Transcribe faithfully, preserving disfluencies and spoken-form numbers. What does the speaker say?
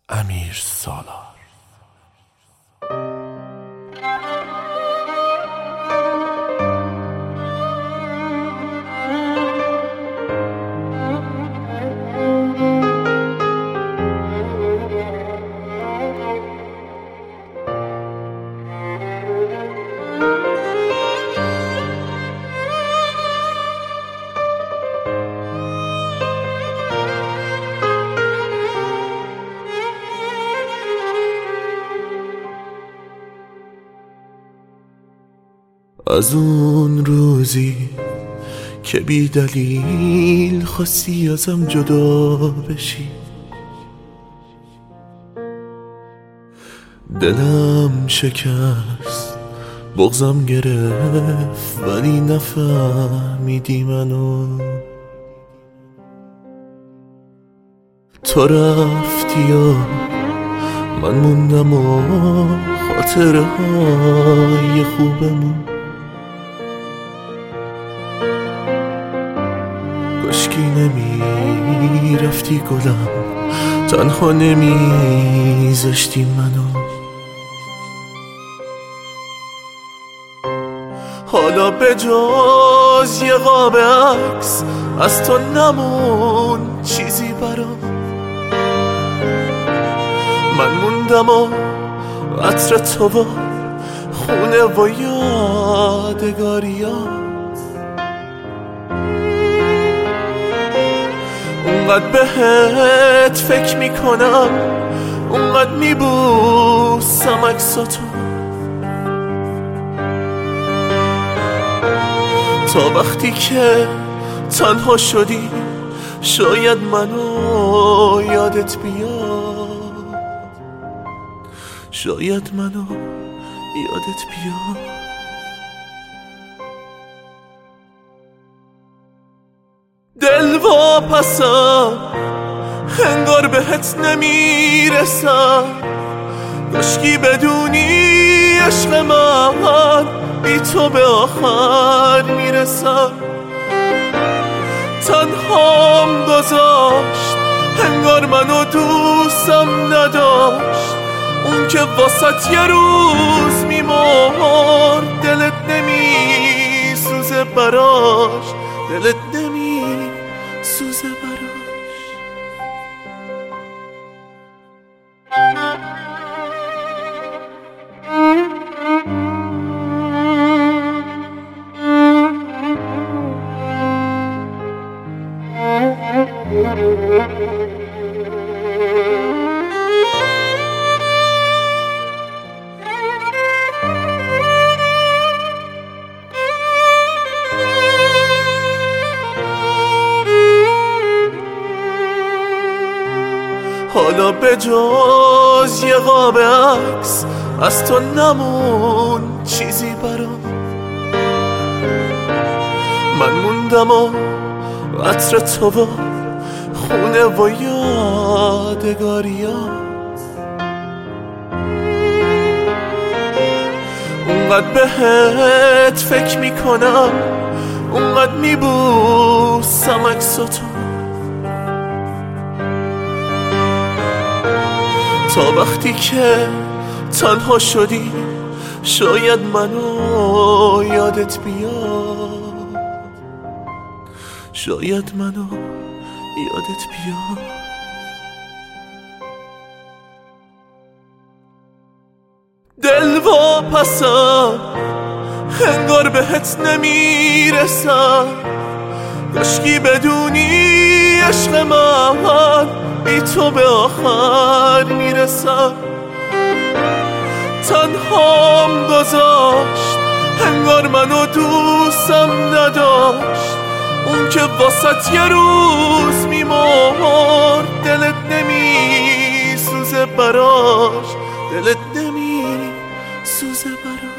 امیر سالار. از اون روزی که بی دلیل خواستی ازم جدا بشی، دلم شکست، بغضم گرفت، ولی نفهمیدی منو. تو رفتی و من موندم و خاطره های خوبمون. کاشکی نمی رفتی گلم، تنها نمی زشتی منو. حالا به جز یه قاب عکس از تو نمون چیزی برام. من موندم و عطر تو و خونه و یادگاریات. اونقدر بهت فکر میکنم، اونقدر میبوسم عکساتو. تا وقتی که تنها شدی شاید منو یادت بیاد، شاید منو یادت بیاد. دل واپسم، انگار بهت نمیرسم. کاشکی بدونی عشق من بی تو به آخر میرسم. تنهام گذاشت، انگار منو دوستم نداشت. اون که واسط یه روز میمرد، دلت نمیسوزه براش، دلت نمیسوزه براش. حالا به جز یه قاب عکس از تو نمون چیزی برام. من موندم و عطر تو و خونه و یادگاریات. اونقدر بهت فکر میکنم، اونقدر میبوسم عکساتو. تا وقتی که تنها شدی شاید منو یادت بیاد، شاید منو یادت بیاد. دل واپسم، انگار بهت نمیرسم. کاشکی بدونی عشق من بی تو به آخر میرسم. تنهام گذاشت، انگار منو دوستم نداشت. اون که واسط یه روز میمرد، دلت نمیسوزه براش، دلت نمیسوزه براش.